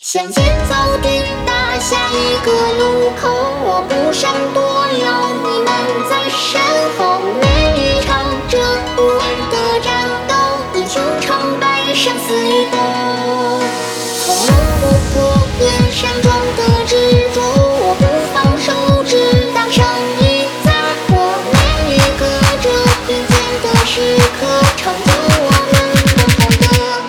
向前走抵达下一个路口，我不闪躲，有你们在身后。每一场这不完的战斗，英雄成败，生死与共。从不破遍山庄的执着，我不放手，直到胜利在握。每一个这并肩的时刻，成就我们共同的。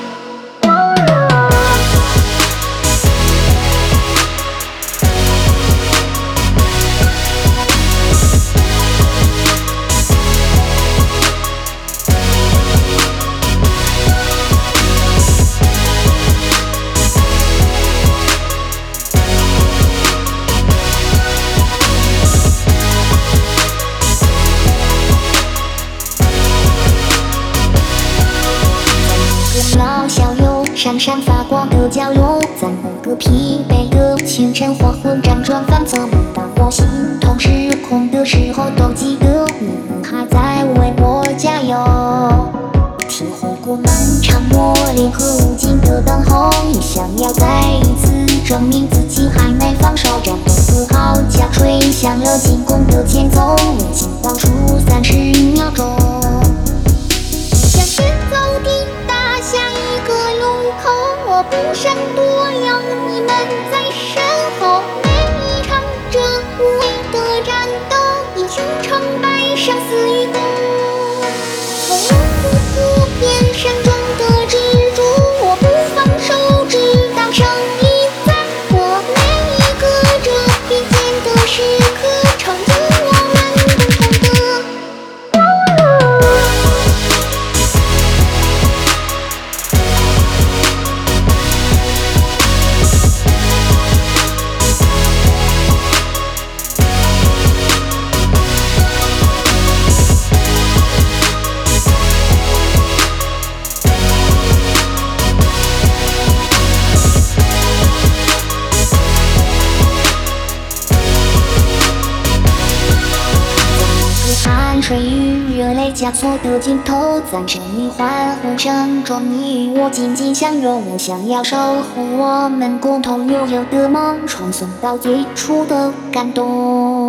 老小友，闪闪发光的角落，在某个疲惫的清晨，黄昏辗转反侧，每当我心痛失控的时候，都记得你们还在为我加油。体会过漫长磨练和无尽的等候，也想要再一次证明自己还没放手。战斗的号角吹响了进攻的前奏，已经倒数30秒钟。向前走抵达下一个路口，我不闪躲，有你们在身后。每一场这无谓的战斗，英雄成败，生死与共。从不破遍山庄的执着，我不放手，直到胜利在握。每一个这并肩的时刻，成就我们共同的。汗水与热泪交错的镜头，在这里欢呼声中，你与我紧紧相拥。我想要守护我们共同拥有的梦，传送到最初的感动。